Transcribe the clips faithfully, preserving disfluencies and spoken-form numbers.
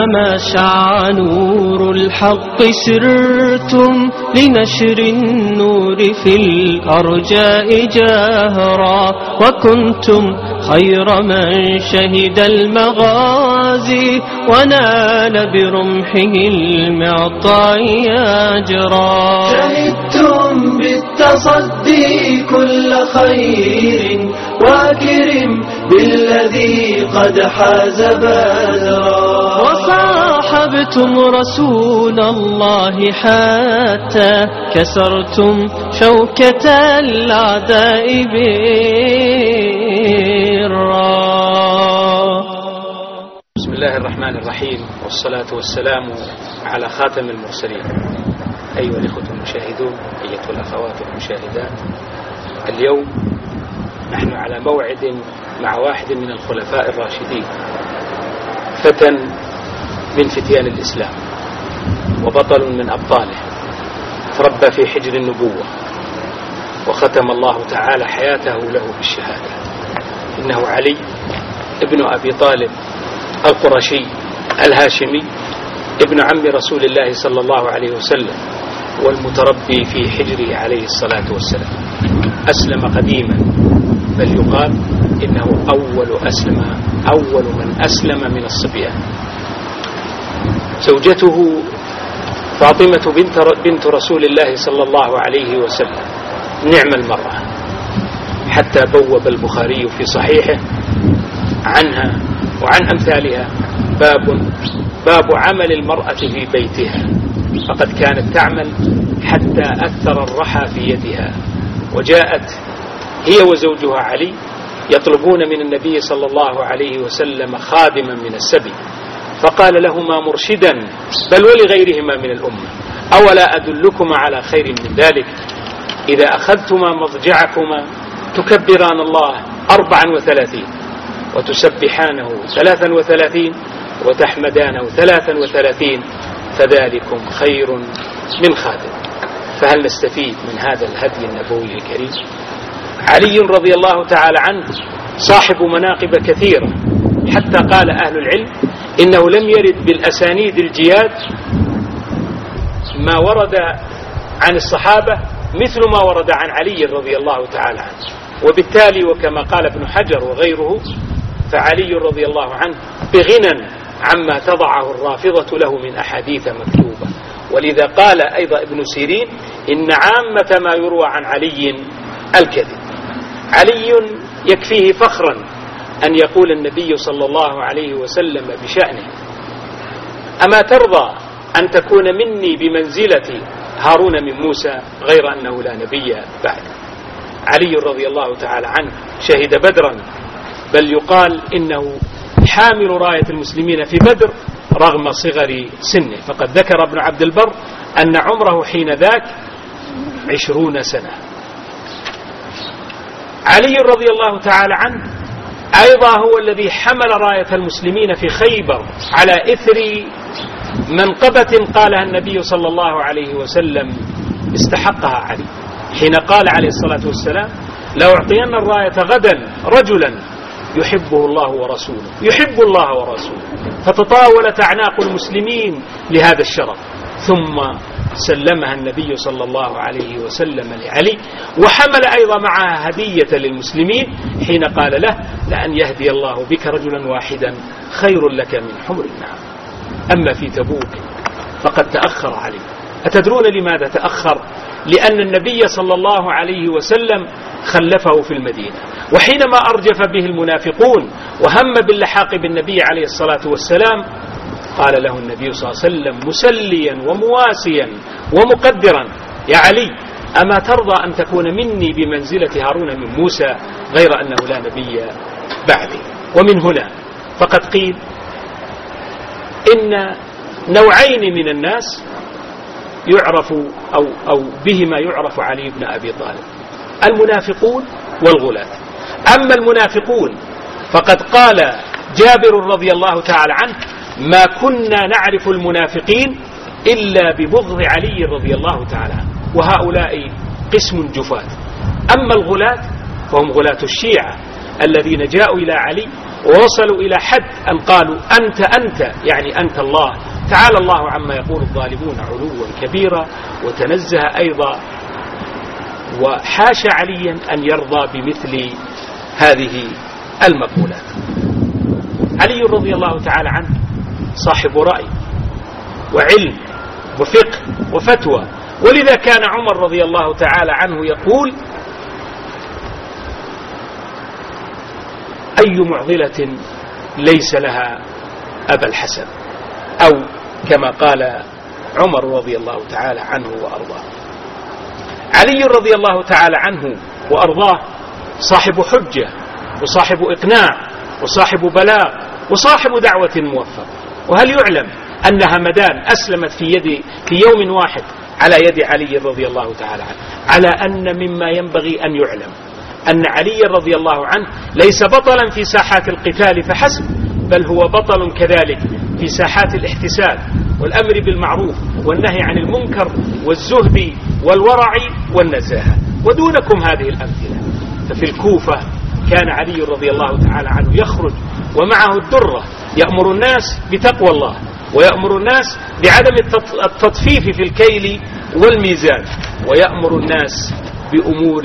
كلما شع نور الحق سرتم لنشر النور في الأرجاء جاهرا، وكنتم خير من شهد المغازي ونال برمحه المعطاء أجرا. شهدتم بالتصدي كل خير واكرم بالذي قد حاز بدرا، وصاحبتم رسول الله حتى كسرتم شوكة الأعداء برا. بسم الله الرحمن الرحيم، والصلاة والسلام على خاتم المرسلين. أيها الإخوة المشاهدون، أيها الأخوات المشاهدات، اليوم نحن على موعد مع واحد من الخلفاء الراشدين، فتى من فتيان الإسلام وبطل من أبطاله، تربى في حجر النبوة وختم الله تعالى حياته له بالشهادة. إنه علي ابن أبي طالب القرشي الهاشمي، ابن عم رسول الله صلى الله عليه وسلم، والمتربي في حجره عليه الصلاة والسلام. أسلم قديما، بل يقال إنه أول أسلم أول من أسلم من الصبيان. زوجته فاطمة بنت بنت رسول الله صلى الله عليه وسلم نعم المرأة، حتى بوب البخاري في صحيحه عنها وعن أمثالها باب باب عمل المرأة في بيتها، فقد كانت تعمل حتى أثر الرحى في يدها. وجاءت هي وزوجها علي يطلبون من النبي صلى الله عليه وسلم خادما من السبي، فقال لهما مرشدا بل ولغيرهما من الأمة: أولا أدلكما على خير من ذلك؟ إذا أخذتما مضجعكما تكبران الله أربعا وثلاثين، وتسبحانه ثلاثا وثلاثين، وتحمدانه ثلاثا وثلاثين، فذلكم خير من خادم. فهل نستفيد من هذا الهدي النبوي الكريم؟ علي رضي الله تعالى عنه صاحب مناقب كثيرة، حتى قال أهل العلم إنه لم يرد بالأسانيد الجياد ما ورد عن الصحابة مثل ما ورد عن علي رضي الله تعالى عنه. وبالتالي وكما قال ابن حجر وغيره، فعلي رضي الله عنه بغنى عما تضعه الرافضة له من أحاديث مكتوبة. ولذا قال أيضا ابن سيرين: إن عامة ما يروى عن علي الكذب. علي يكفيه فخرا أن يقول النبي صلى الله عليه وسلم بشأنه: أما ترضى أن تكون مني بمنزلة هارون من موسى غير أنه لا نبي بعد. علي رضي الله تعالى عنه شهد بدرا، بل يقال إنه حامل راية المسلمين في بدر رغم صغر سنه، فقد ذكر ابن عبد البر أن عمره حين ذاك عشرون سنة. علي رضي الله تعالى عنه أيضا هو الذي حمل راية المسلمين في خيبر على إثر منقبة قالها النبي صلى الله عليه وسلم استحقها علي، حين قال عليه الصلاة والسلام: لو أعطينا الراية غدا رجلا يحبه الله ورسوله يحب الله ورسوله. فتطاولت أعناق المسلمين لهذا الشرف، ثم سلمها النبي صلى الله عليه وسلم لعلي، وحمل أيضا معها هدية للمسلمين حين قال له: لأن يهدي الله بك رجلا واحدا خير لك من حمر النعم. أما في تبوك فقد تأخر علي. أتدرون لماذا تأخر؟ لأن النبي صلى الله عليه وسلم خلفه في المدينة، وحينما أرجف به المنافقون وهم باللحاق بالنبي عليه الصلاة والسلام قال له النبي صلى الله عليه وسلم مسليا ومواسيا ومقدرا: يا علي، أما ترضى أن تكون مني بمنزلة هارون من موسى غير أنه لا نبي بعدي؟ ومن هنا فقد قيل إن نوعين من الناس يعرف أو, أو بهما يعرف علي بن أبي طالب: المنافقون والغلاة. أما المنافقون فقد قال جابر رضي الله تعالى عنه: ما كنا نعرف المنافقين إلا ببغض علي رضي الله تعالى عنه. وهؤلاء قسم جفاة. أما الغلاة فهم غلاة الشيعة الذين جاءوا إلى علي ووصلوا إلى حد أن قالوا أنت أنت يعني أنت الله. تعالى الله عما يقول الظالمون علوا كبيرا، وتنزه أيضا وحاشا عليا أن يرضى بمثل هذه المقولات. علي رضي الله تعالى عنه صاحب رأي وعلم وفقه وفتوى، ولذا كان عمر رضي الله تعالى عنه يقول أي معضلة ليس لها أبا الحسن، أو كما قال عمر رضي الله تعالى عنه وأرضاه. علي رضي الله تعالى عنه وأرضاه صاحب حجة وصاحب إقناع وصاحب بلاغ وصاحب دعوة موفق. وهل يعلم أن همدان أسلمت في يد في يوم واحد على يد علي رضي الله تعالى عنه؟ على أن مما ينبغي أن يعلم أن علي رضي الله عنه ليس بطلا في ساحات القتال فحسب، بل هو بطل كذلك في ساحات الاحتساب والأمر بالمعروف والنهي عن المنكر والزهد والورع والنزاهة. ودونكم هذه الأمثلة. ففي الكوفة كان علي رضي الله تعالى عنه يخرج ومعه الدرة يأمر الناس بتقوى الله، ويأمر الناس بعدم التطفيف في الكيل والميزان، ويأمر الناس بأمور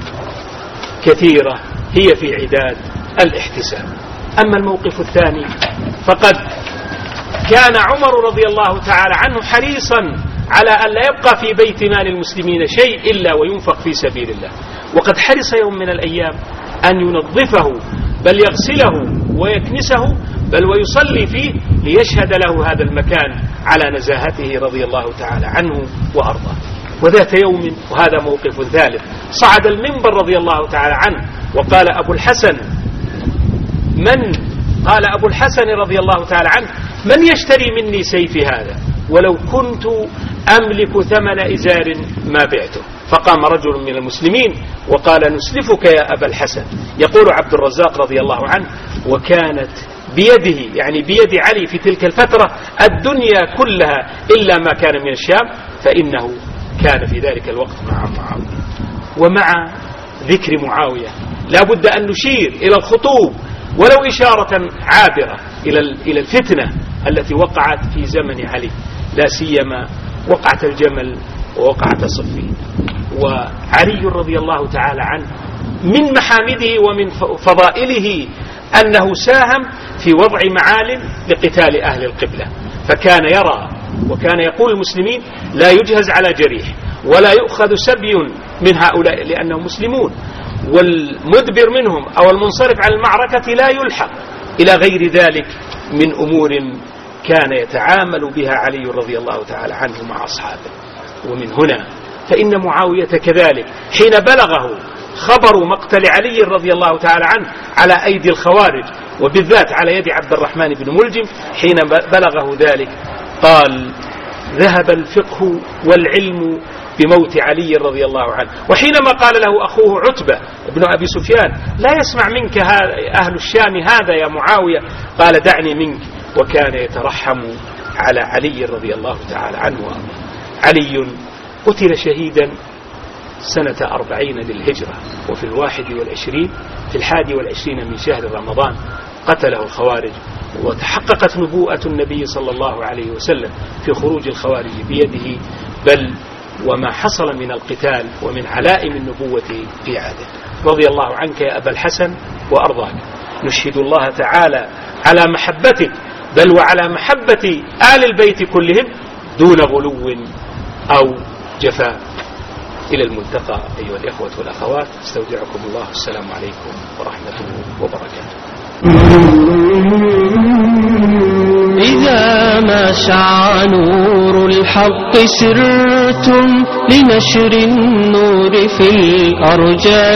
كثيرة هي في عداد الاحتساب. أما الموقف الثاني فقد كان عمر رضي الله تعالى عنه حريصا على أن لا يبقى في بيت مال المسلمين شيء إلا وينفق في سبيل الله، وقد حرص يوم من الأيام أن ينظفه بل يغسله ويكنسه بل ويصلي فيه ليشهد له هذا المكان على نزاهته رضي الله تعالى عنه وأرضاه. وذات يوم، وهذا موقف ثالث، صعد المنبر رضي الله تعالى عنه وقال أبو الحسن من قال أبو الحسن رضي الله تعالى عنه من يشتري مني سيفي هذا ولو كنت أملك ثمن إزار ما بعته؟ فقام رجل من المسلمين وقال نسلفك يا أبا الحسن. يقول عبد الرزاق رضي الله عنه وكانت بيده يعني بيد علي في تلك الفترة الدنيا كلها إلا ما كان من الشام، فإنه كان في ذلك الوقت مع معاوية. ومع ذكر معاوية لا بد أن نشير إلى الخطوب ولو إشارة عابرة إلى إلى الفتنة التي وقعت في زمن علي، لا سيما وقعة الجمل ووقعة صفين. وعلي رضي الله تعالى عنه من محامده ومن فضائله أنه ساهم في وضع معال لقتال أهل القبلة، فكان يرى وكان يقول المسلمين لا يجهز على جريح ولا يؤخذ سبي من هؤلاء لأنهم مسلمون، والمدبر منهم أو المنصرف عن المعركة لا يلحق، إلى غير ذلك من أمور كان يتعامل بها علي رضي الله تعالى عنه مع أصحابه. ومن هنا فإن معاوية كذلك حين بلغه خبر مقتل علي رضي الله تعالى عنه على أيدي الخوارج وبالذات على يد عبد الرحمن بن ملجم، حين بلغه ذلك قال ذهب الفقه والعلم بموت علي رضي الله عنه. وحينما قال له أخوه عتبة بن أبي سفيان لا يسمع منك أهل الشام هذا يا معاوية، قال دعني منك، وكان يترحم على علي رضي الله تعالى عنه. علي قتل شهيدا سنة أربعين للهجرة، وفي الواحد والعشرين في الحادي والعشرين من شهر رمضان قتله الخوارج، وتحققت نبوءة النبي صلى الله عليه وسلم في خروج الخوارج بيده، بل وما حصل من القتال ومن علائم النبوة في عهده. رضي الله عنك يا أبا الحسن وأرضاك. نشهد الله تعالى على محبتك بل وعلى محبة آل البيت كلهم دون غلو أو جفاء. إلى الملتقى أيها الإخوة والأخوات، استودعكم الله، السلام عليكم ورحمة وبركاته. إذا ما شع نور الحق سرتم لنشر النور في الأرجاء